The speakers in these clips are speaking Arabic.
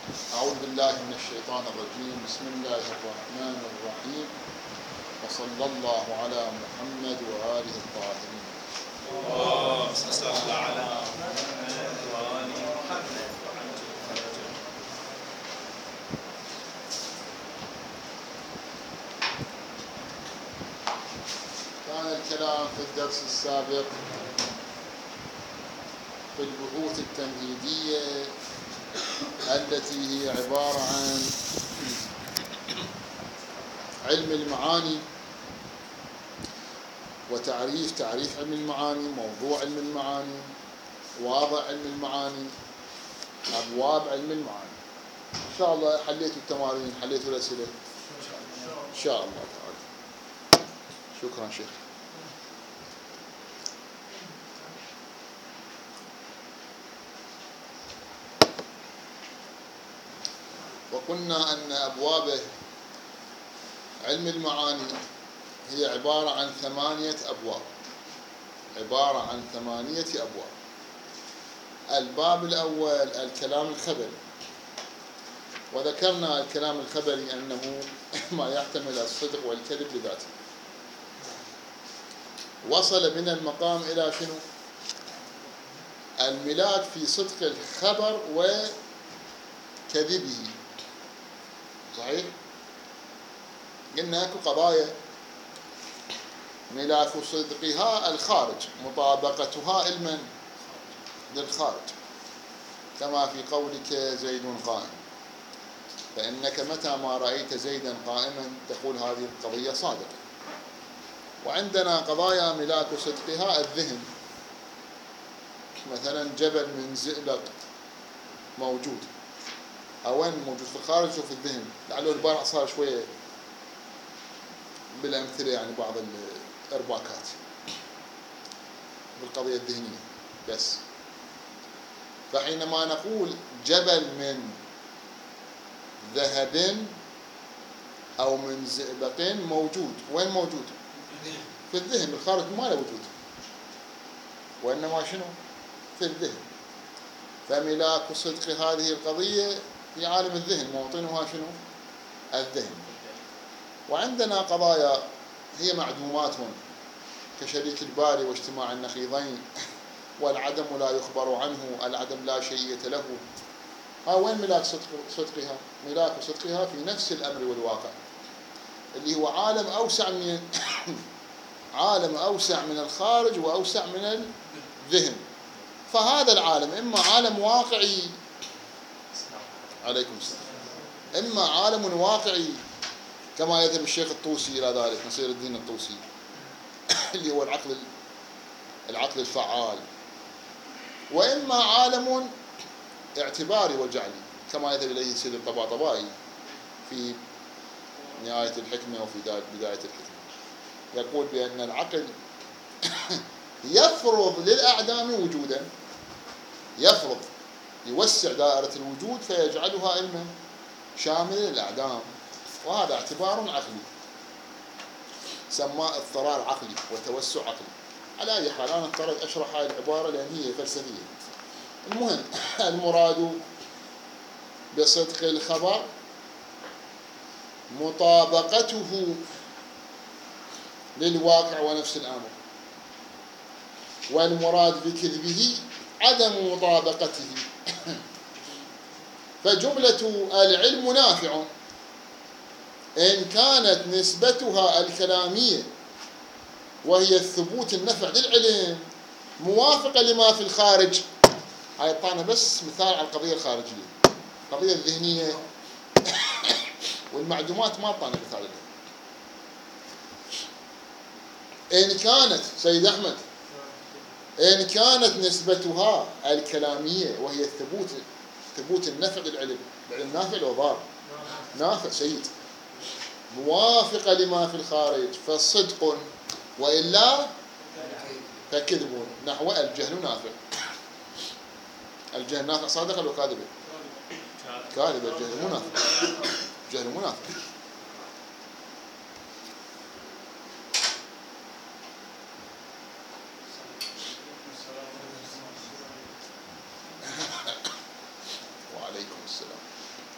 أعوذ بالله من الشيطان الرجيم. بسم الله الرحمن الرحيم، وصلى الله على محمد وآله الطاهرين. اللهم صل على محمد وآل محمد. كان الكلام في الدرس السابق في البحوث التمهيدية التي هي عبارة عن علم المعاني وتعريف علم المعاني، موضوع علم المعاني، واضع علم المعاني، أبواب علم المعاني. إن شاء الله حليتوا التمارين، حليتوا الأسئلة إن شاء الله تعالى. شكرا شيخ. وقلنا أن أبواب علم المعاني هي عبارة عن 8 أبواب، الباب الأول الكلام الخبري، وذكرنا الكلام الخبري أنه ما يحتمل الصدق والكذب بذاته. وصل بنا المقام إلى شنو؟ الملاك في صدق الخبر وكذبه. صحيح؟ قلنا اكو قضايا: ملاك صدقها الخارج، مطابقتها علما للخارج، كما في قولك زيد قائم، فإنك متى ما رأيت زيدا قائما تقول هذه القضية صادقة. وعندنا قضايا ملاك صدقها الذهن، مثلا جبل من زئبق موجود، وين موجود؟ في الخارج وفي الذهن. لعله البارح صار شوية بالأمثلة، يعني بعض الإرباكات بالقضية الذهنية بس. فحينما نقول جبل من ذهب أو من زئبق موجود، وين موجود؟ في الذهن. الخارج ما له وجود، وإنما شنو؟ في الذهن. فملاك صدق هذه القضية في عالم الذهن، موطنها شنو؟ الذهن. وعندنا قضايا هي معدومات كشريك الباري واجتماع النقيضين، والعدم لا يخبر عنه، العدم لا شيء له. وين ملاك صدقها؟ ملاك صدقها في نفس الأمر والواقع، اللي هو عالم أوسع من الخارج وأوسع من الذهن. فهذا العالم إما عالم واقعي، عليكم السلام، إما عالم واقعي كما يذهب الشيخ الطوسي إلى ذلك، نصير الدين الطوسي، اللي هو العقل الفعال، وإما عالم اعتباري وجعلي كما يذهب إليه سيد الطباطبائي في نهاية الحكمة وفي بداية الحكمة. يقول بأن العقل يفرض للأعدام وجودا، يوسع دائرة الوجود فيجعلها علما شاملا للأعدام، وهذا اعتبار عقلي سماه اضطرار عقلي وتوسع عقلي. على أي حال أنا اضطريت أشرح هذه العبارة لأن هي فلسفية. المهم المراد بصدق الخبر مطابقته للواقع ونفس الأمر، والمراد بكذبه عدم مطابقته. فجملة العلم نافع إن كانت نسبتها الكلامية وهي الثبوت النفع للعلم موافقة لما في الخارج. هاي طانا بس مثال على القضية الخارجية، القضية الذهنية والمعدومات ما طانا مثال لها. إن كانت سيد أحمد، إن كانت نسبتها الكلامية وهي ثبوت النفع للعلم، العلم نافع لو ضار؟ نافع سيد، موافقة لما في الخارج فالصدق، وإلا فكذب. نحو الجهل نافع. الجهل نافع صادقا ولا كاذبا؟ كاذب. الجهل منافع. وعليكم السلام.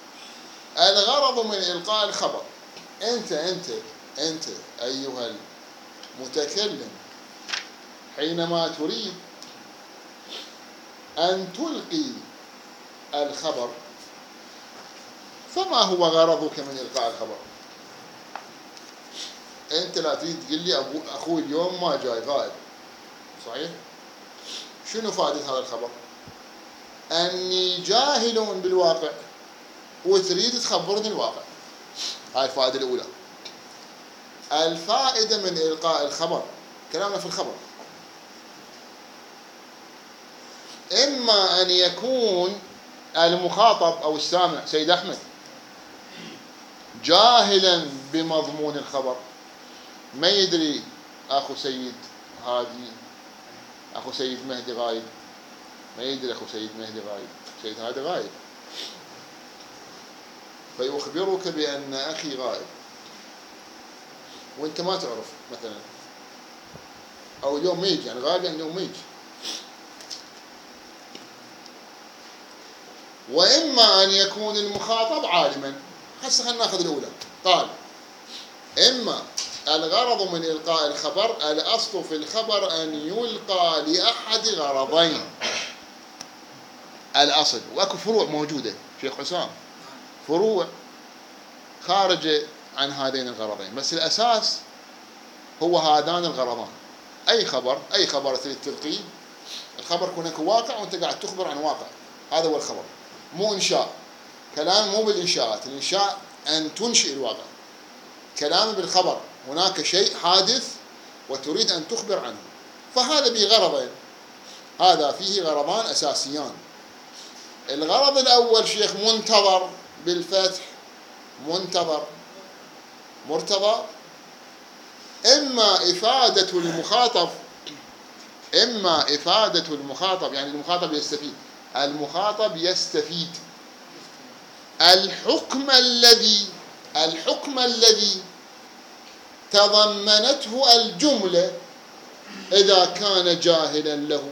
الغرض من إلقاء الخبر، أنت أيها المتكلم حينما تريد أن تلقي الخبر، فما هو غرضك من إلقاء الخبر؟ أنت لا تريد تقول لي أخوي اليوم ما جاي غائب، صحيح؟ شنو فائدة هذا الخبر؟ أني جاهل بالواقع وتريد تخبرني الواقع. هاي الفائدة الأولى. الفائدة من إلقاء الخبر، كلامنا في الخبر، إما أن يكون المخاطب أو السامع سيد أحمد جاهلا بمضمون الخبر، ما يدري أخو سيد هادي، أخو سيد مهدي غايب، ما يدري أخو سيد مهدي غايب، سيد هادي غايب، فيخبرك بأن أخي غائب وأنت ما تعرف مثلا، أو اليوم ما يجي، يعني غائب يعني اليوم ما يجي. وإما أن يكون المخاطب عالما. هسه خلينا ناخذ الأولى. قال إما الغرض من إلقاء الخبر، الأصل في الخبر أن يلقى لأحد غرضين. الأصل، وأكو فروع موجودة شيخ حسام، فروع خارجة عن هذين الغرضين، بس الأساس هو هذان الغرضان. أي خبر تريد تلقيه، الخبر يكون هناك واقع وأنت قاعد تخبر عن واقع، هذا هو الخبر، مو إنشاء. كلام مو بالإنشاءات، الإنشاء أن تنشئ الواقع. كلام بالخبر، هناك شيء حادث وتريد أن تخبر عنه، فهذا بغرضين، هذا فيه غرضان أساسيان. الغرض الأول شيخ منتظر بالفتح، منتظر مرتضى، إما إفادة المخاطب، يعني المخاطب يستفيد الحكم الذي تضمنته الجملة إذا كان جاهلا له.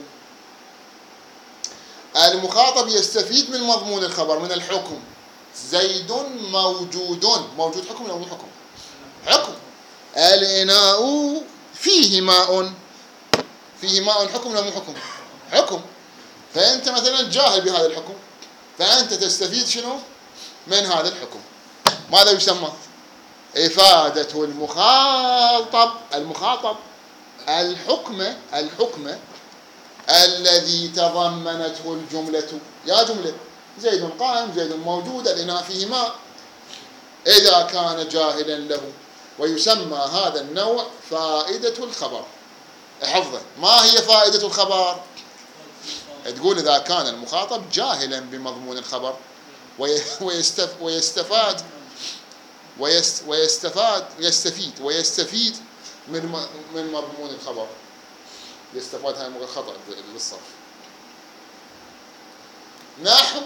المخاطب يستفيد من مضمون الخبر، من الحكم. زيد موجود حكم ولا مو حكم؟ حكم. الإناء فيه ماء حكم ولا مو حكم؟ حكم. فأنت مثلا جاهل بهذا الحكم، فأنت تستفيد شنو؟ من هذا الحكم. ماذا يسمى؟ إفادة المخاطب الحكم الذي تضمنته الجملة. يا جملة زيد قائم، زيد موجود، الإناء فيه ماء، إذا كان جاهلا له. ويسمى هذا النوع فائدة الخبر. حفظه، ما هي فائدة الخبر؟ تقول إذا كان المخاطب جاهلا بمضمون الخبر ويستفيد من مضمون الخبر. يستفاد، هاي خطأ بالصرف. نحو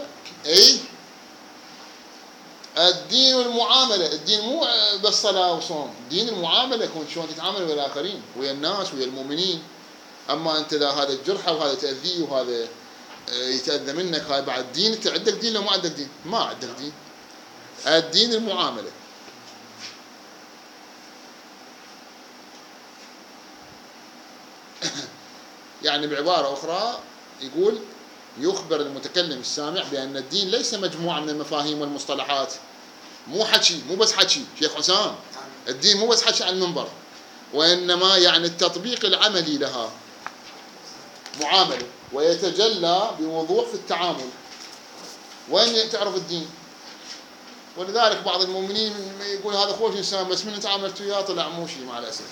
الدين والمعاملة. الدين مو بس صلاة وصوم، دين المعاملة، يكون شلون تتعامل ويا الآخرين، ويا الناس، ويا المؤمنين. أما أنت لا هذا الجرحة وهذا تأذيه وهذا يتأذى منك، هاي بعد دين. أنت عندك دين لو ما عندك دين؟ ما عندك دين. الدين المعاملة. يعني بعبارة أخرى يقول يخبر المتكلم السامع بأن الدين ليس مجموعة من المفاهيم والمصطلحات، مو حكي، مو بس حكي شيخ حسام. الدين مو بس حكي على المنبر، وإنما يعني التطبيق العملي لها، معاملة، ويتجلى بوضوح في التعامل. وين تعرف الدين؟ ولذلك بعض المؤمنين يقول هذا خوش إنسان، بس من تعاملت وياه طلع مو شيء مع الأسف.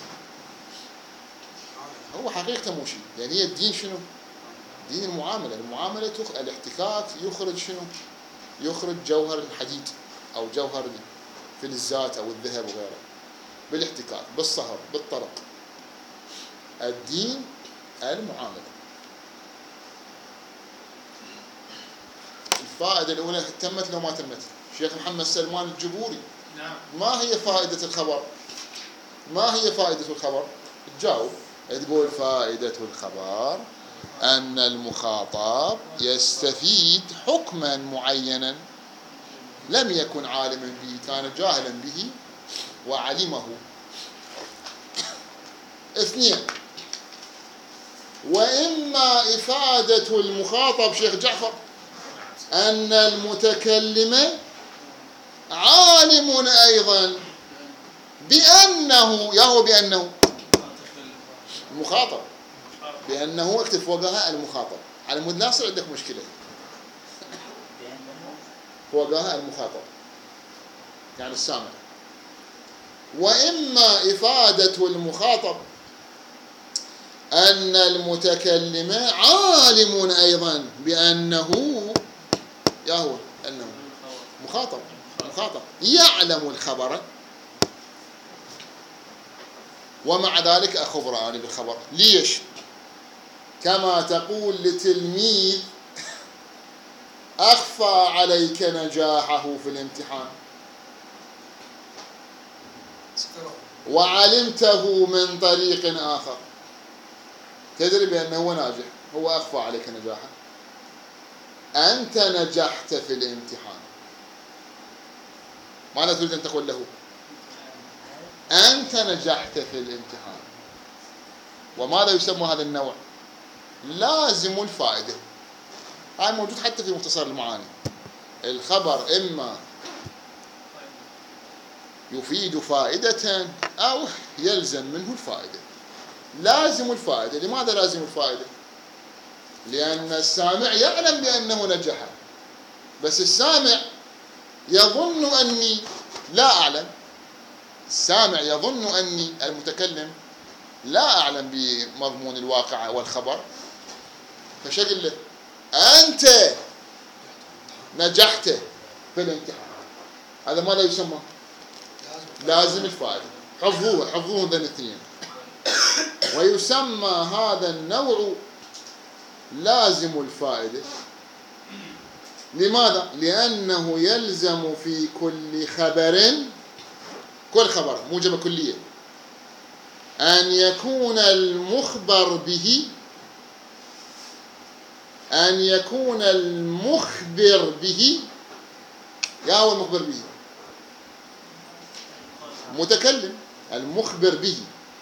هو حقيقة مو شيء، يعني هي الدين شنو؟ دين المعاملة. الاحتكاك يخرج شنو؟ يخرج جوهر الحديد أو جوهر الفلزات أو الذهب وغيره بالاحتكاك، بالصهر، بالطرق. الدين المعاملة. الفائدة الأولى تمت لو ما تمت؟ شيخ محمد سلمان الجبوري، نعم. ما هي فائدة الخبر؟ ما هي فائدة الخبر؟ تجاوب، تقول فائدة الخبر أن المخاطب يستفيد حكما معينا لم يكن عالما به، كان جاهلا به وعلمه. اثنين، وإما إفادة المخاطب شيخ جعفر أن المتكلم عالم أيضا بأنه، يا هو بأنه المخاطب، بأنه اكتب فوقها المخاطب. على مود ناصر عندك مشكلة، فوقها المخاطب يعني السامع. وإما إفادة المخاطب أن المتكلم عالم أيضا بأنه، يا هو أنه مخاطب يعلم الخبر، ومع ذلك أخبرني بالخبر. ليش؟ كما تقول لتلميذ أخفى عليك نجاحه في الامتحان وعلمته من طريق آخر، تدري بأنه هو ناجح، هو أخفى عليك نجاحه. أنت نجحت في الامتحان، ماذا تريد أن تقول له؟ أنت نجحت في الامتحان. وماذا يسمى هذا النوع؟ لازم الفائدة. هذا موجود حتى في مختصر المعاني. الخبر إما يفيد فائدة أو يلزم منه الفائدة. لازم الفائدة. لماذا لازم الفائدة؟ لأن السامع يعلم بأنه نجح، بس السامع يظن أني لا أعلم. السامع يظن أني المتكلم لا أعلم بمضمون الواقع والخبر، فشقل له أنت نجحت في الامتحان. هذا ماذا يسمى؟ لازم الفائدة. حفظوه ذن الاثنين. ويسمى هذا النوع لازم الفائدة. لماذا؟ لأنه يلزم في كل خبر، كل خبر موجبة كلية، أن يكون المخبر به، أن يكون المخبر به، يا هو المخبر به متكلم، المخبر به،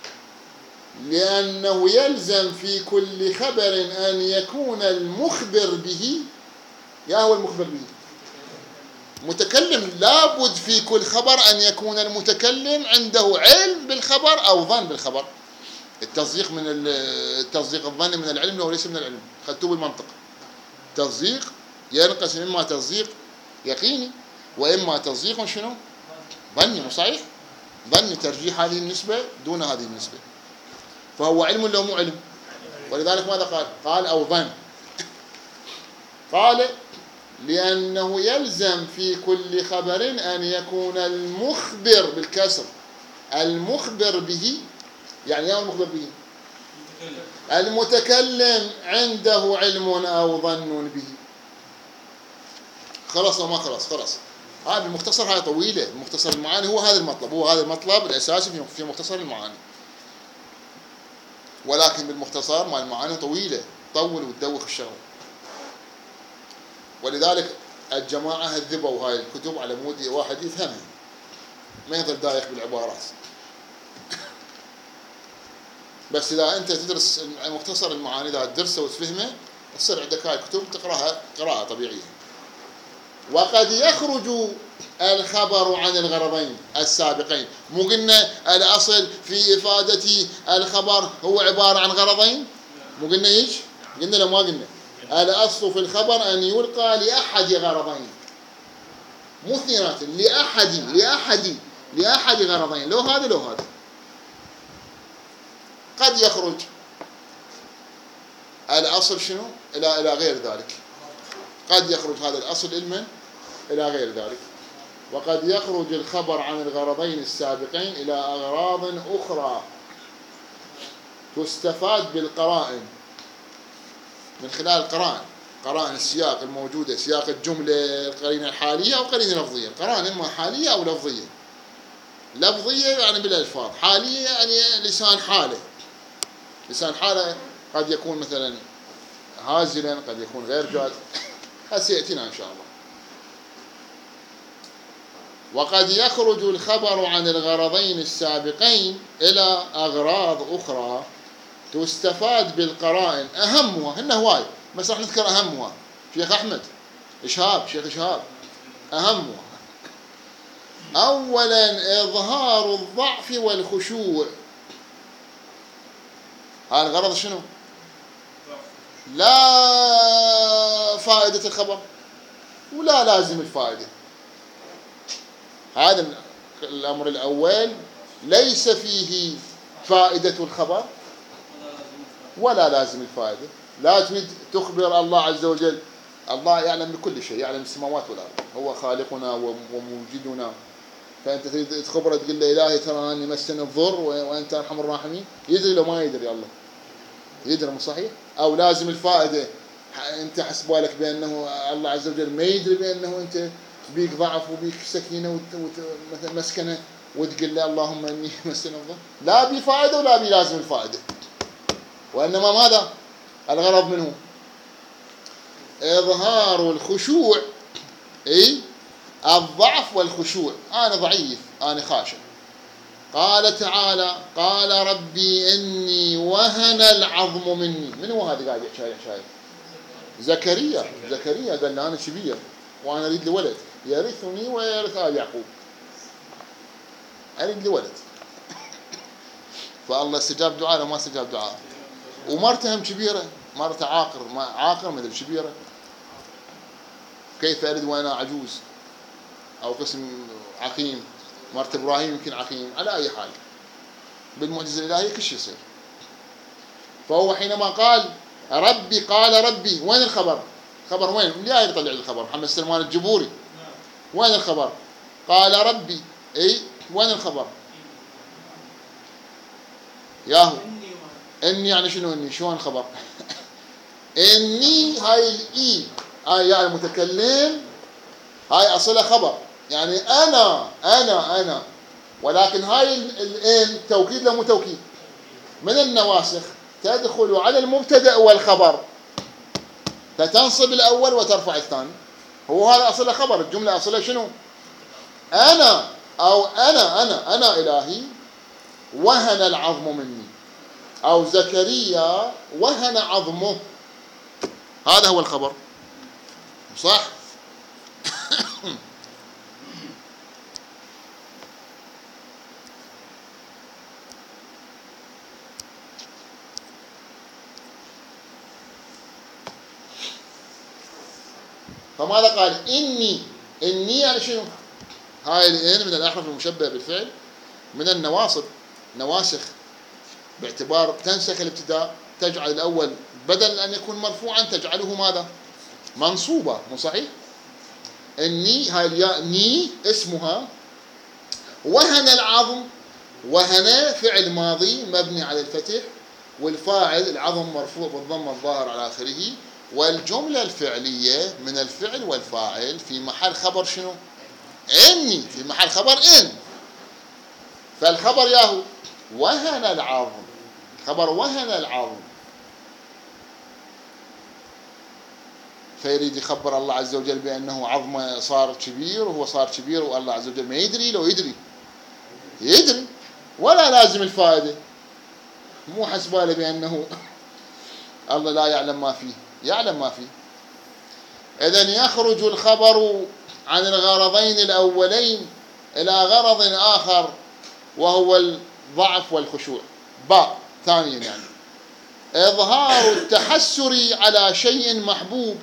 لأنه يلزم في كل خبر أن يكون المخبر به، يا هو المخبر به متكلم. لابد في كل خبر أن يكون المتكلم عنده علم بالخبر أو ظن بالخبر. التصديق من التصديق الظني من العلم وليس من العلم، خدتوه بالمنطق. تصديق ينقسم إما تصديق يقيني وإما تصديق شنو؟ ظني. مو صحيح؟ ظني ترجيح هذه النسبة دون هذه النسبة، فهو علم ولا مو علم؟ ولذلك ماذا قال؟ قال أو ظن. قال لأنه يلزم في كل خبر أن يكون المخبر بالكسر، المخبر به، يعني يا المخبر به المتكلم عنده علم أو ظن به. خلاص وما خلاص. هذا المختصر هاي طويلة. مختصر المعاني هو هذا المطلب، هو هذا المطلب الأساسي في مختصر المعاني. ولكن بالمختصر مع المعاني طويلة، طول وتدوخ الشغل. ولذلك الجماعة هذبوا هاي الكتب على مود واحد يفهمها، ما يظل دايخ بالعبارات. بس إذا أنت تدرس مختصر المعاني، إذا تدرسه وتفهمه، تصير عندك هاي الكتب تقرأها قراءة طبيعية. وقد يخرج الخبر عن الغرضين السابقين. مو قلنا الأصل في إفادة الخبر هو عبارة عن غرضين؟ مو قلنا إيش؟ قلنا لو ما قلنا الأصل في الخبر أن يلقى لأحد غرضين، مو اثنينات، لأحد غرضين، لو هذا. قد يخرج الأصل شنو؟ إلى غير ذلك. قد يخرج هذا الأصل علما إلى غير ذلك. وقد يخرج الخبر عن الغرضين السابقين إلى أغراض أخرى تستفاد بالقرائن، من خلال قرائن السياق الموجودة، سياق الجملة، القرينة الحالية أو قرينة لفظية. قرائن إما حالية أو لفظية. لفظية يعني بالألفاظ، حالية يعني لسان حالة قد يكون مثلا هازلا، قد يكون غير جاد. هسيأتينا إن شاء الله. وقد يخرج الخبر عن الغرضين السابقين إلى أغراض أخرى تستفاد بالقرائن، أهمها هن هواي بس راح نذكر أهمها. شيخ أحمد إشهاب، شيخ إشهاب، أهمها: أولا إظهار الضعف والخشوع. هذا الغرض شنو؟ لا فائدة الخبر ولا لازم الفائدة. هذا الأمر الأول ليس فيه فائدة الخبر ولا لازم الفائدة. لا تريد تخبر الله عز وجل، الله يعلم بكل شيء، يعلم السماوات والأرض، هو خالقنا وموجدنا، فأنت تريد تخبره تقول له إلهي ترى أني مسني الضر وأنت أرحم الراحمين، يدري لو ما يدري الله؟ يدري، مو صحيح؟ أو لازم الفائدة أنت حسب بالك بأنه الله عز وجل ما يدري بأنه أنت بيك ضعف وبيك سكينة مثلا مسكنة وتقول له اللهم إني مسني الضر؟ لا بفائدة ولا بلازم الفائدة، وإنما ماذا الغرض منه؟ إظهار الخشوع، أي الضعف والخشوع. أنا ضعيف، أنا خاشع. قال تعالى: قال ربي إني وهن العظم مني. من هو هذا قاعد يحشاي؟ زكريا قال أنا شبير وأنا أريد لولد يرثني ويرث آل يعقوب، أريد لولد. فالله استجاب دعاء وما استجاب دعاء. ومرته هم كبيرة، مرته عاقر ما أدري كبيرة، كيف أرد وأنا عجوز؟ أو قسم عقيم، مرت إبراهيم يمكن عقيم. على أي حال بالمعجزة الإلهية كل شيء يصير. فهو حينما قال ربي، وين الخبر؟ خبر وين؟ اللي يطلع الخبر محمد سلمان الجبوري. وين الخبر؟ قال ربي، أي وين الخبر؟ ياهو إني يعني شنو إني؟ شلون خبر؟ إني هاي الإي يعني المتكلم، هاي أصلها خبر، يعني أنا، ولكن هاي الإن توكيد لا مو توكيد. من النواسخ تدخل على المبتدأ والخبر فتنصب الأول وترفع الثاني. هو هذا أصلها خبر، الجملة أصلها شنو؟ أنا، أو أنا إلهي وهن العظم مني، أو زكريا وهن عظمه. هذا هو الخبر، صح؟ فماذا قال؟ إني يعني شنو؟ هاي الإن من الأحرف المشبهة بالفعل، من النواصب، نواسخ، باعتبار تنسخ الابتداء، تجعل الأول بدل أن يكون مرفوعا تجعله ماذا؟ منصوبة، مو صحيح؟ إني هاي الياء ني اسمها. وهن العظم، وهن فعل ماضي مبني على الفتح، والفاعل العظم مرفوع بالضم الظاهر على آخره، والجملة الفعلية من الفعل والفاعل في محل خبر شنو؟ إني، في محل خبر إن. فالخبر ياهو وهن العظم، خبر وهن العظم. فيريد يخبر الله عز وجل بأنه عظمه صار كبير، وهو صار كبير والله عز وجل ما يدري. لو يدري ولا لازم الفائدة، مو حسباله بأنه الله لا يعلم ما فيه، يعلم ما فيه. إذن يخرج الخبر عن الغرضين الأولين إلى غرض آخر وهو الضعف والخشوع. ثانيا يعني إظهار التحسر على شيء محبوب.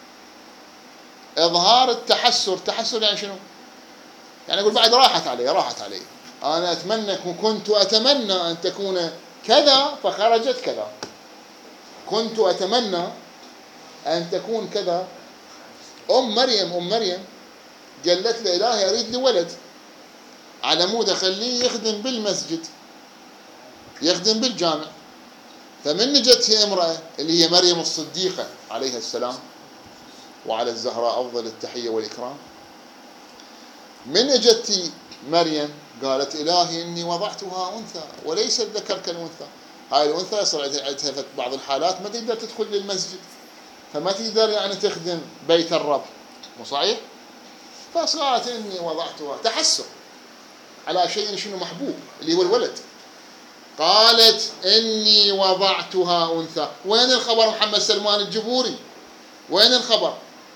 إظهار التحسر يعني شنو؟ يعني أقول بعد راحت علي، أنا كنت أتمنى أن تكون كذا فخرجت كذا، كنت أتمنى أن تكون كذا. أم مريم قالت له إلهي أريد لي ولد، على مود أخليه يخدم بالمسجد، يخدم بالجامع. فمن جت امرأة اللي هي مريم الصديقة عليها السلام، وعلى الزهراء أفضل التحية والإكرام، من اجت مريم قالت إلهي إني وضعتها أنثى وليس الذكر كالأنثى. هاي الأنثى يصير عندها في بعض الحالات ما تقدر تدخل للمسجد، فما تقدر يعني تخدم بيت الرب، مو صحيح؟ فصارت إني وضعتها تحسر على شيء شنو محبوب اللي هو الولد. قالت إني وضعتها أنثى. وين الخبر محمد سلمان الجبوري؟ وين الخبر؟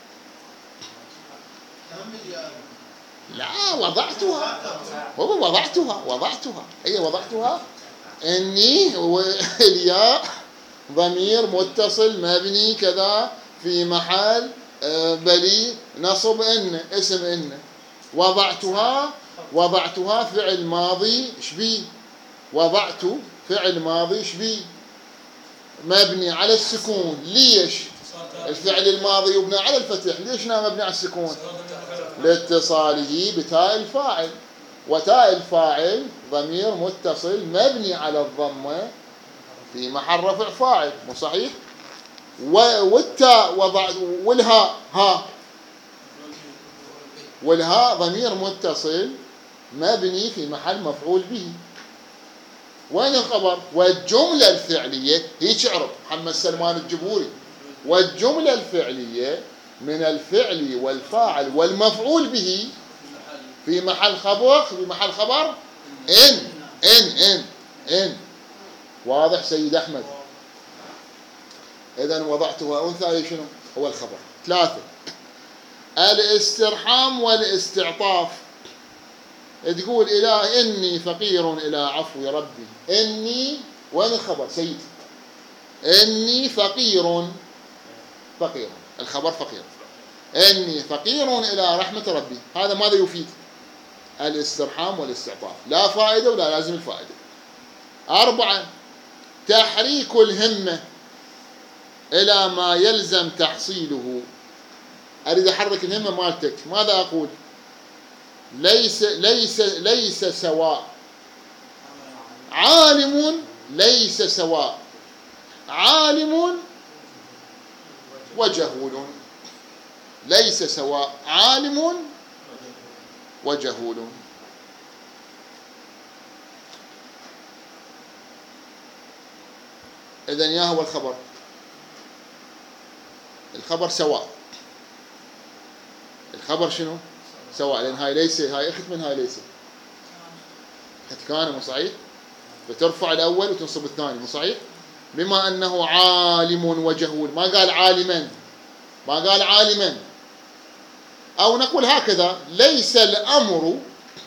لا وضعتها، هو وضعتها هي وضعتها. إني والياء ضمير متصل مبني كذا في محل بلي نصب إن اسم إن. وضعتها فعل ماضي شبيه، وضعت فعل ماضي شبيه مبني على السكون. ليش الفعل الماضي يبنى على الفتح؟ ليش مبني على السكون؟ لاتصاله بتاء الفاعل، وتاء الفاعل ضمير متصل مبني على الضمة في محل رفع فاعل، مو صحيح؟ والتاء والهاء ضمير متصل مبني في محل مفعول به. وين الخبر؟ والجملة الفعلية هيك اعرف محمد سلمان الجبوري، والجملة الفعلية من الفعل والفاعل والمفعول به في محل خبر إن. واضح سيد أحمد؟ إذن وضعتها أنثى شنو هو الخبر. 3 الاسترحام والاستعطاف. تقول إله إني فقير إلى عفو ربي. إني وين الخبر سيد؟ إني فقير الخبر فقير. إني فقير إلى رحمة ربي. هذا ماذا يفيد؟ الاسترحام والاستعطاف، لا فائدة ولا لازم الفائدة. 4 تحريك الهمة إلى ما يلزم تحصيله. أريد أحرك الهمة مالتك، ماذا أقول؟ ليس سواء عالم، ليس سواء عالم وجهول. ليس سواء عالم وجهول. إذن يا هو الخبر. الخبر سواء. الخبر شنو؟ سواء، لأن هاي ليس، هاي أخت من هاي ليس. كان مو صحيح؟ بترفع الأول وتنصب الثاني، مو صحيح؟ بما أنه عالم وجهول، ما قال عالما، ما قال عالما. أو نقول هكذا: ليس الأمر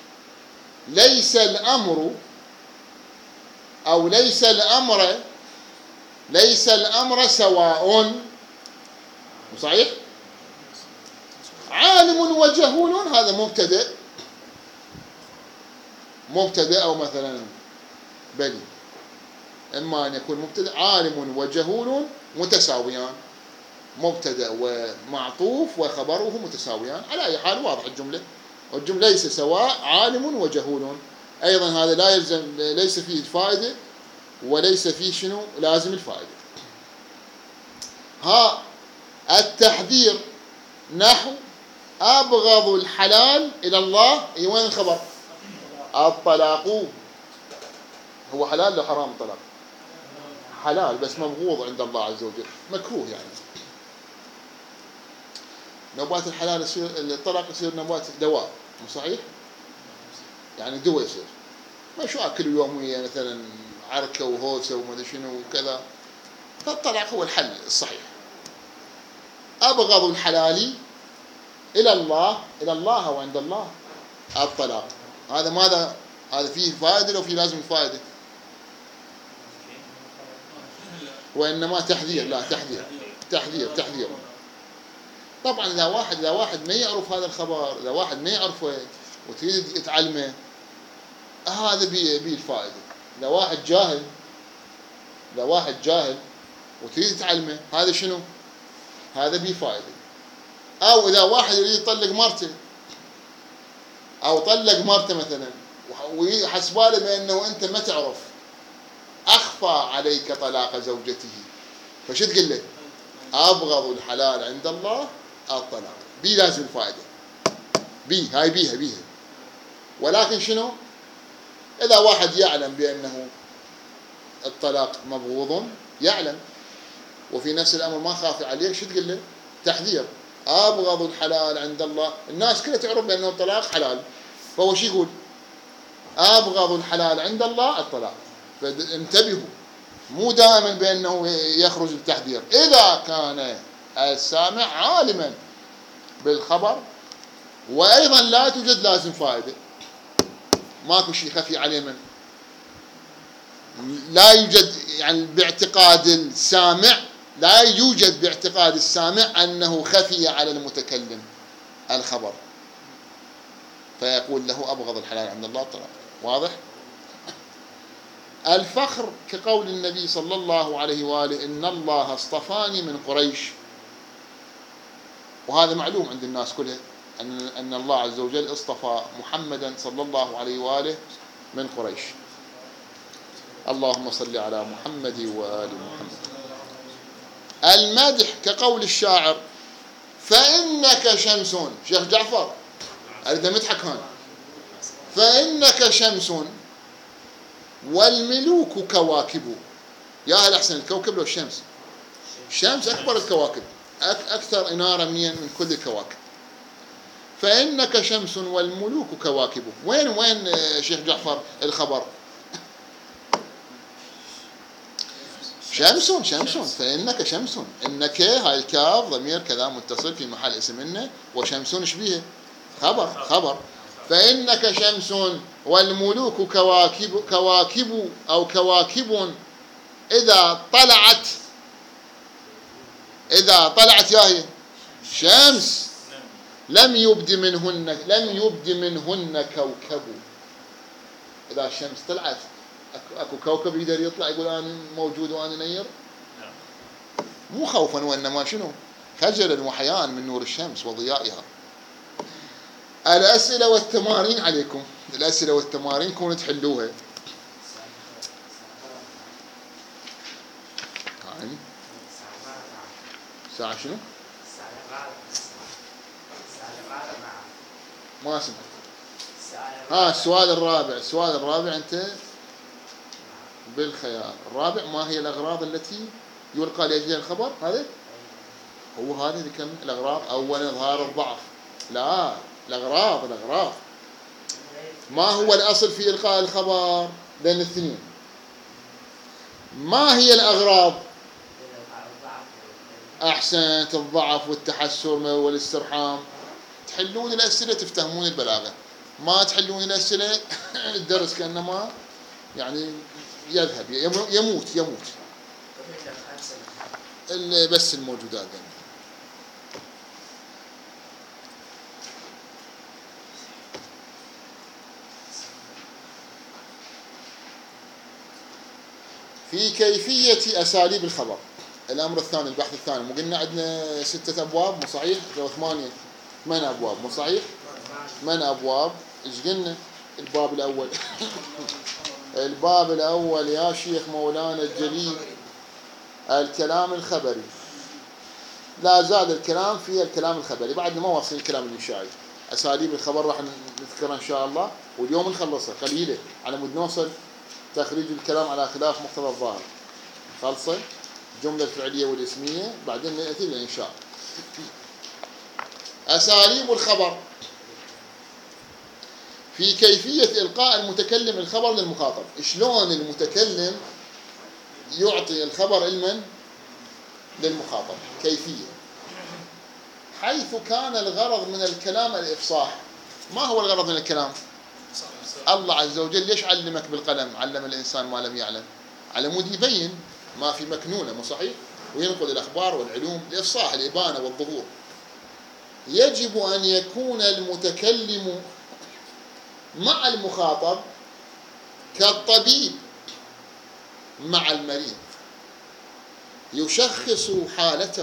أو ليس الأمر سواء. مو صحيح؟ عالم وجهول هذا مبتدأ أو مثلا بلي، إما أن يكون مبتدأ. عالم وجهول متساويان، مبتدأ ومعطوف وخبره متساويان. على أي حال واضح الجملة ليس سواء عالم وجهول. أيضا هذا لا يلزم، ليس فيه فائدة وليس فيه شنو لازم الفائدة. التحذير نحو أبغض الحلال إلى الله. وين الخبر؟ الطلاق. هو حلال لو حرام الطلاق؟ حلال بس مبغوض عند الله عز وجل، مكروه يعني. نبات الحلال يصير، الطلاق يصير نبات دواء، مو صحيح؟ يعني دواء يصير مشاكل يومية، مثلا عركة وهوسة وما شنو وكذا. فالطلاق هو الحل الصحيح. أبغض الحلال إلى الله وعند الله الطلاق. هذا ماذا؟ هذا فيه فائدة لو فيه لازم الفائدة؟ وإنما تحذير. لا تحذير. طبعا إذا واحد ما يعرف هذا الخبر، إذا واحد ما يعرفه وتريد يتعلمه، هذا بيه الفائدة. إذا واحد جاهل وتريد تتعلمه، هذا شنو؟ هذا بيه فائدة. أو إذا واحد يريد يطلق مرته، أو طلق مرته مثلا، وحسباله بأنه أنت ما تعرف، أخفى عليك طلاق زوجته، فشو تقول له؟ أبغض الحلال عند الله الطلاق. بي لازم الفائدة، هاي بيها. ولكن شنو؟ إذا واحد يعلم بأنه الطلاق مبغوض، يعلم، وفي نفس الأمر ما خاف عليه، شو تقول له؟ تحذير. أبغض الحلال عند الله، الناس كلها تعرف بأنه الطلاق حلال، فهو شو يقول؟ أبغض الحلال عند الله الطلاق. فانتبهوا، مو دائما بأنه يخرج التحذير. إذا كان السامع عالما بالخبر، وأيضا لا توجد لازم فائدة، ماكو شيء خفي عليه منه، لا يوجد يعني باعتقاد السامع، لا يوجد باعتقاد السامع أنه خفي على المتكلم الخبر، فيقول له أبغض الحلال عند الله الطلاق. واضح؟ الفخر كقول النبي صلى الله عليه وآله إن الله اصطفاني من قريش، وهذا معلوم عند الناس كلها أن الله عز وجل اصطفى محمدا صلى الله عليه وآله من قريش. اللهم صل على محمد وآل محمد. المدح كقول الشاعر فإنك شمس. شيخ جعفر أريد مدحك هون. فإنك شمس والملوك كواكب. يا هل أحسن الكوكب لو الشمس؟ الشمس أكبر الكواكب، أكثر إنارة من كل الكواكب. فإنك شمس والملوك كواكب. وين شيخ جعفر الخبر؟ شمس فإنك شمس. إنك هاي الكاف ضمير كذا متصل في محل اسم إنه، وشمس شبيه خبر. فإنك شمس والملوك كواكب أو كواكب إذا طلعت يا هي شمس لم يبد منهن كوكب. إذا الشمس طلعت أكو كوكب يقدر يطلع يقول أنا موجود وأنا نير؟ مو خوفا وإنما شنو؟ خجلا وحياء من نور الشمس وضيائها. الأسئلة والتمارين عليكم، الأسئلة والتمارين كونوا تحلوها. يعني ساعة شنو؟ ما سمعت. السؤال الرابع أنت بالخيال. الرابع ما هي الأغراض التي يلقى لأجلها الخبر؟ هذا اللي كان الأغراض. أولا إظهار الضعف. لا، الأغراض ما هو الأصل في إلقاء الخبر بين الاثنين؟ ما هي الأغراض؟ أحسنت، الضعف والتحسر والاسترحام. تحلون الأسئلة تفتهمون البلاغة، ما تحلون الأسئلة الدرس كأنما يعني يذهب يموت بس الموجودات دي. في كيفية أساليب الخبر. الأمر الثاني، البحث الثاني. مو قلنا عندنا 6 أبواب؟ مو صحيح؟ لو 8 أبواب. مو صحيح؟ 8 أبواب. إيش قلنا؟ الباب الأول الباب الأول يا شيخ مولانا الجليل الكلام الخبري. لا زال الكلام في الكلام الخبري، بعد ما واصل الكلام الإنشائي. أساليب الخبر راح نذكرها إن شاء الله، واليوم نخلصها قليلة على مود نوصل تخريج الكلام على خلاف مقتضى الظاهر. خلصة الجملة الفعلية والاسمية، بعدين نأتي للإنشاء. أساليب الخبر في كيفية إلقاء المتكلم الخبر للمخاطب. شلون المتكلم يعطي الخبر للمخاطب؟ كيفية، حيث كان الغرض من الكلام الإفصاح. ما هو الغرض من الكلام؟ الله عز وجل ليش علمك بالقلم؟ علم الإنسان ما لم يعلم، على مود يبين ما في مكنونة، مو صحيح؟ وينقل الأخبار والعلوم لإفصاح الإبانة والظهور. يجب أن يكون المتكلم مع المخاطب كالطبيب مع المريض، يشخص حالته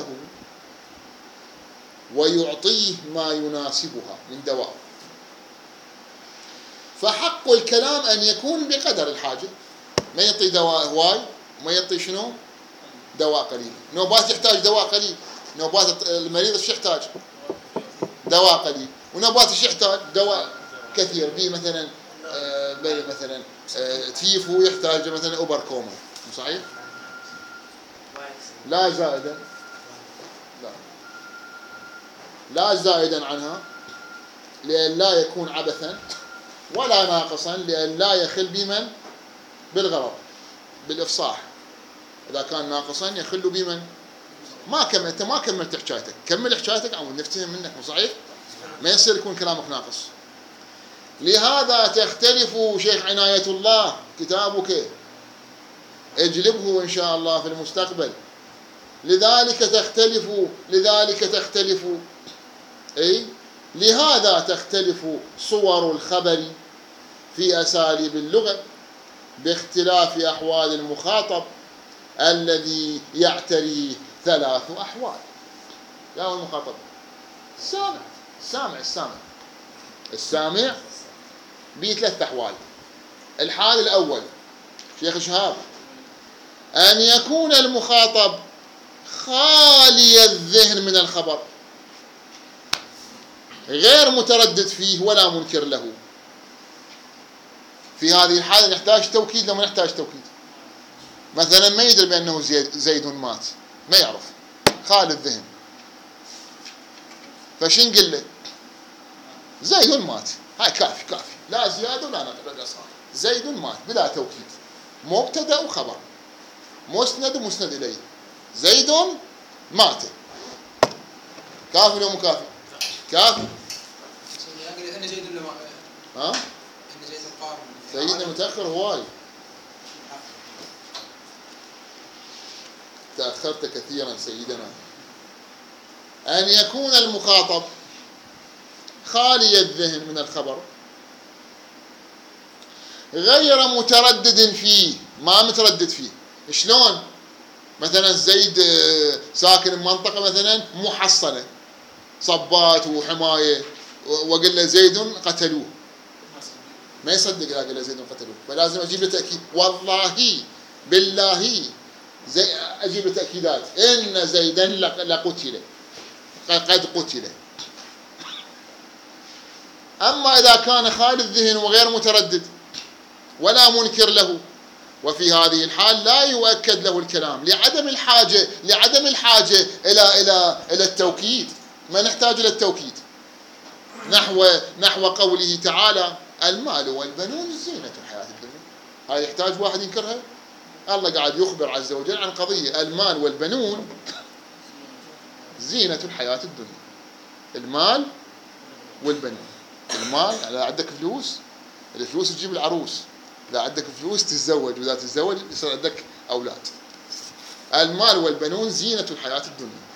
ويعطيه ما يناسبها من دواء. فحق الكلام أن يكون بقدر الحاجة، ما يعطي دواء هواي وما يعطي شنو؟ دواء قليل. نوبات يحتاج دواء قليل، نوبات المريض ايش يحتاج؟ دواء قليل. ونوبات ايش يحتاج؟ دواء كثير. به مثلا مثلا تيفو يحتاج مثلا اوبركوما، صحيح؟ لا زائده، لا لا زائدا عنها لأن لا يكون عبثا، ولا ناقصا لأن لا يخل بمن؟ بالغرض، بالإفصاح. إذا كان ناقصا يخل بمن؟ أنت ما كملت حكايتك، كمل حكايتك عم نفتهم منك، مو صحيح؟ ما يصير يكون كلامك ناقص. لهذا تختلف شيخ عناية الله كتابك اجلبه إن شاء الله في المستقبل. لذلك تختلف لهذا تختلف صور الخبر في أساليب اللغة باختلاف أحوال المخاطب الذي يعتريه 3 أحوال. يا هو المخاطب السامع ب3 أحوال. الحال الأول شيخ شهاب أن يكون المخاطب خالي الذهن من الخبر، غير متردد فيه ولا منكر له. في هذه الحالة نحتاج توكيد، لما نحتاج توكيد. مثلا ما يدري بأنه زيد مات، ما يعرف، خالي الذهن، فش نقول له؟ زيد مات، هاي كافي، لا زيادة ولا نقص. زيد مات بلا توكيد، مبتدأ وخبر، مسند ومسند إليه. زيد مات، كافي ولا مو كافي؟ كافي. أنا زيد ولا ما؟ ها؟ أنا زيد القارن. سيدنا متأخر هواي، تأخرت كثيرا سيدنا. أن يكون المخاطب خالي الذهن من الخبر، غير متردد فيه، ما متردد فيه. شلون؟ مثلا زيد ساكن بمنطقة مثلا محصنة، صبات وحماية، وقل له زيد قتلوه، ما يصدق. لا قل له زيد قتلوه، فلازم أجيب له تأكيد. والله بالله أجيب له تأكيدات إن زيدا لقتل، قد قتل. أما إذا كان خالي الذهن وغير متردد ولا منكر له، وفي هذه الحال لا يؤكد له الكلام لعدم الحاجة إلى التوكيد. ما نحتاج إلى التوكيد. نحو قوله تعالى: المال والبنون زينة الحياة الدنيا. هذا يحتاج واحد ينكرها؟ الله قاعد يخبر عز وجل عن قضية: المال والبنون زينة الحياة الدنيا. المال والبنون، المال إذا عندك فلوس، الفلوس تجيب العروس، إذا عندك فلوس تتزوج، وإذا تتزوج يصير عندك أولاد. المال والبنون زينة الحياة الدنيا.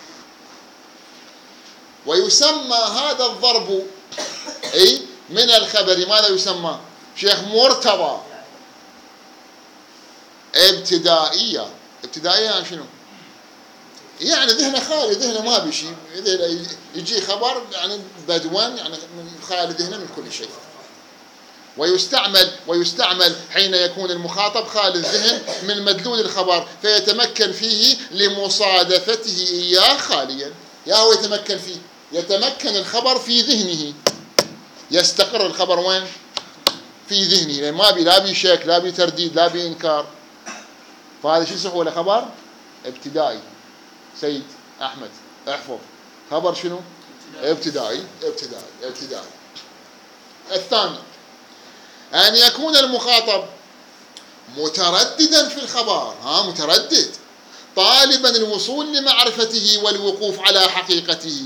ويسمى هذا الضرب من الخبر ماذا يسمى؟ شيخ مرتضى ابتدائية يعني شنو؟ يعني ذهنه خالي، ذهنه ما بشيء، يجي خبر يعني بدوان، يعني خالي ذهنه من كل شيء. ويستعمل حين يكون المخاطب خالي الذهن من مدلول الخبر، فيتمكن فيه لمصادفته إياه خاليا. يا هو يتمكن فيه، يتمكن الخبر في ذهنه، يستقر الخبر وين؟ في ذهنه، يعني ما بي لا بي شك، لا بي ترديد، لا بي إنكار. فهذا شو يصح ولا خبر ابتدائي. سيد أحمد احفظ، خبر شنو؟ ابتدائي. الثاني أن يكون المخاطب مترددا في الخبر، متردد، طالبا الوصول لمعرفته والوقوف على حقيقته.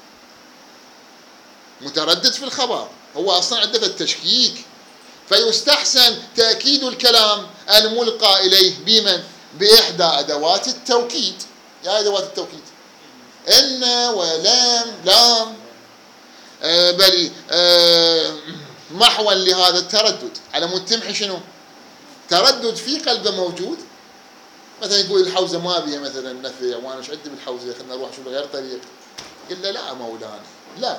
متردد في الخبر، هو أصلا عنده التشكيك، فيستحسن تأكيد الكلام الملقى إليه بمن؟ بإحدى أدوات التوكيد. يا أدوات التوكيد إن ولام لام بل محوا لهذا التردد، على مود تمحي شنو؟ تردد في قلبه موجود. مثلا يقول الحوزة ما بيها مثلا نفع، وأنا ايش عندي بالحوزة، خلنا نروح شو غير طريق. قل له لا مولانا، لا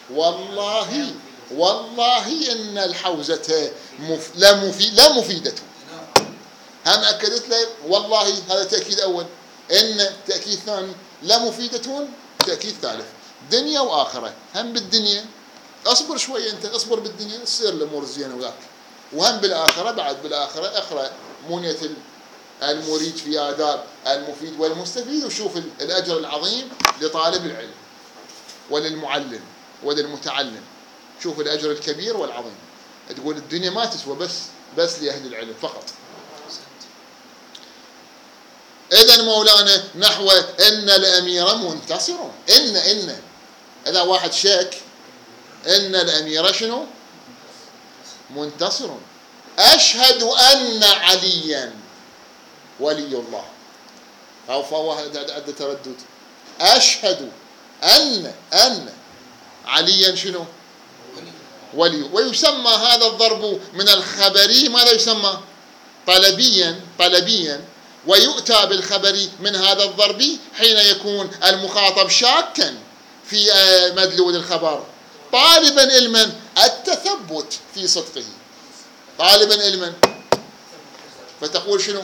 والله إن الحوزة لا مفيدة. هم أكدت له والله، هذا تأكيد أول. إن تأكيد ثاني، لا مفيدة تأكيد ثالث. دنيا وآخرة، هم بالدنيا أصبر شوية، أنت أصبر بالدنيا تصير الأمور زينة وياك، وهم بالآخرة بعد بالآخرة اقرأ منية المريد في آداب المفيد والمستفيد، وشوف الأجر العظيم لطالب العلم. وللمعلم وللمتعلم. شوف الأجر الكبير والعظيم. تقول الدنيا ما تسوى بس لأهل العلم فقط. إذن مولانا نحو إن الأمير منتصر. إن إذا واحد شك إن الأمير شنو؟ منتصر. أشهد أن عليا ولي الله. أو فهو عند تردد. أشهد أن عليا شنو؟ ولي. ويسمى هذا الضرب من الخبري ماذا يسمى؟ طلبيا. ويؤتى بالخبر من هذا الضرب حين يكون المخاطب شاكا في مدلول الخبر، طالبا علما التثبت في صدقه. طالبا علما، فتقول شنو؟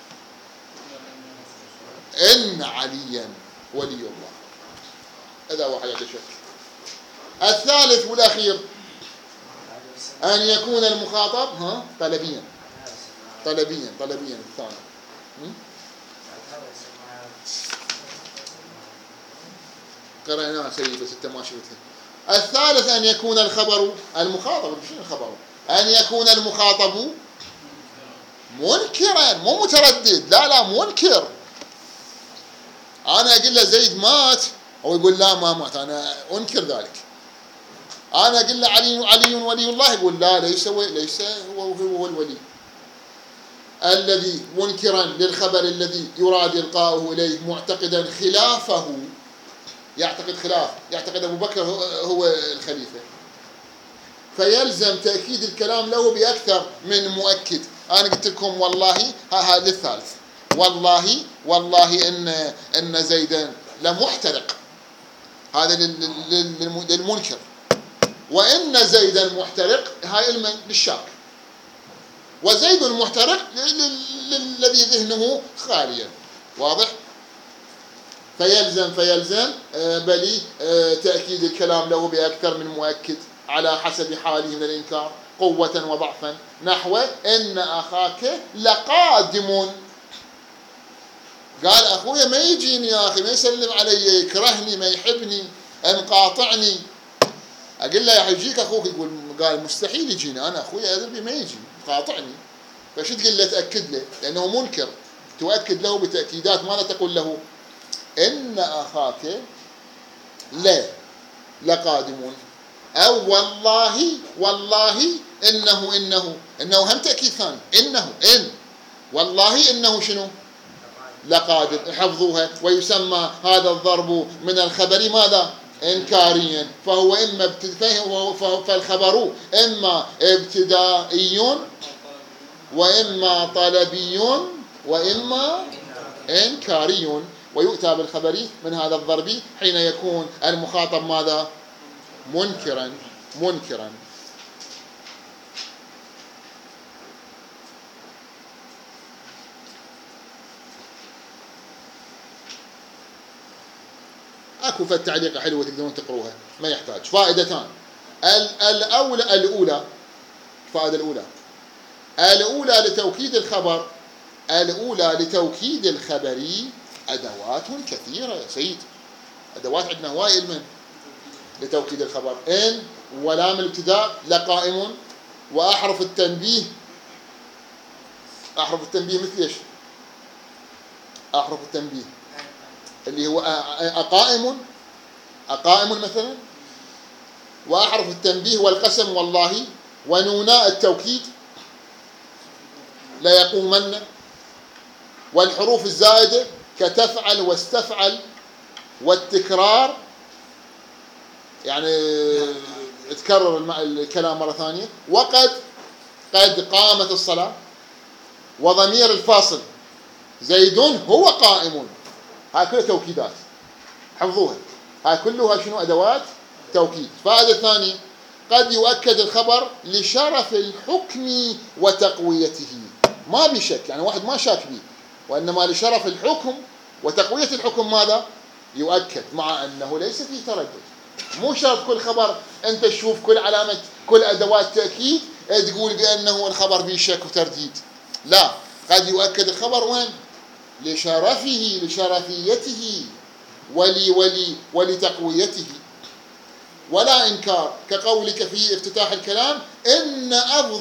إن عليا ولي الله. هذا واحد يتشك. الثالث والأخير أن يكون المخاطب طلبيا الثاني. قرأناها سيد بس انت ما شفتها. الثالث أن يكون الخبر المخاطب. شنو الخبر؟ أن يكون المخاطب منكرا، مو متردد، لا منكر. أنا أقول له زيد مات، هو يقول لا ما مات، أنا أنكر ذلك. أنا أقول له علي ولي الله، يقول لا ليس هو الولي. الذي منكرا للخبر الذي يراد إلقاؤه إليه معتقدا خلافه، يعتقد أبو بكر هو الخليفة، فيلزم تأكيد الكلام له بأكثر من مؤكد. أنا قلت لكم والله هذا الثالث، والله إن زيدا لمحترق، هذا للمنكر، وإن زيدا محترق هاي للشاك، وزيد محترق للذي ذهنه خاليا. واضح؟ فيلزم بل تأكيد الكلام له بأكثر من مؤكد على حسب حاله من الإنكار قوة وضعفا. نحو إن أخاك لقادم. قال أخويا ما يجيني يا أخي، ما يسلم علي، يكرهني، ما يحبني، مقاطعني. أقول له يجيك أخوك، قال مستحيل يجيني، أنا أخويا أدري ما يجي، قاطعني. فش تقول له؟ تأكد له، لأنه منكر، تؤكد له بتأكيدات. ماذا تقول له؟ إن أخاك لقادم، أو والله إنه هم تأكيد ثاني، إن والله إنه شنو؟ لقادم. حفظوها. ويسمى هذا الضرب من الخبر ماذا؟ إنكاريا. فهو فالخبر إما ابتدائي وإما طلبي وإما إنكاري. ويؤتى بالخبر من هذا الضرب حين يكون المخاطب ماذا؟ منكرا. اكو فد تعليقه حلوه تقدرون تقروها، ما يحتاج. فائدتان. الأولى لتوكيد الخبر أدوات كثيرة يا سيد. أدوات عندنا هواي علما لتوكيد الخبر. إن ولام الابتداء لقائم، وأحرف التنبيه مثل إيش؟ أحرف التنبيه اللي هو أقائم مثلا، وأحرف التنبيه والقسم والله، ونوناء التوكيد لا يقومن، والحروف الزائدة كتفعل واستفعل، والتكرار يعني تكرر الكلام مرة ثانية، وقد قامت الصلاة، وضمير الفاصل زيد هو قائم. هاي كلها توكيدات، حفظوها. هاي كلها شنو؟ أدوات توكيد. فائدة الثانية، قد يؤكد الخبر لشرف الحكم وتقويته، ما بشك، يعني واحد ما شاك به، وإنما لشرف الحكم وتقوية الحكم ماذا؟ يؤكد، مع أنه ليس فيه تردد. مو شرط كل خبر أنت تشوف كل علامة، كل أدوات تأكيد تقول بأنه الخبر فيه شك وترديد. لا، قد يؤكد الخبر وين؟ لشرفيته ولتقويته. ولا إنكار، كقولك في افتتاح الكلام إن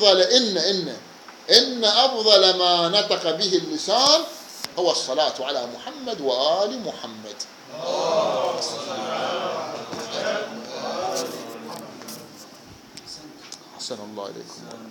أفضل ما نطق به اللسان هو الصلاة على محمد وآل محمد. أحسن الله إليكم.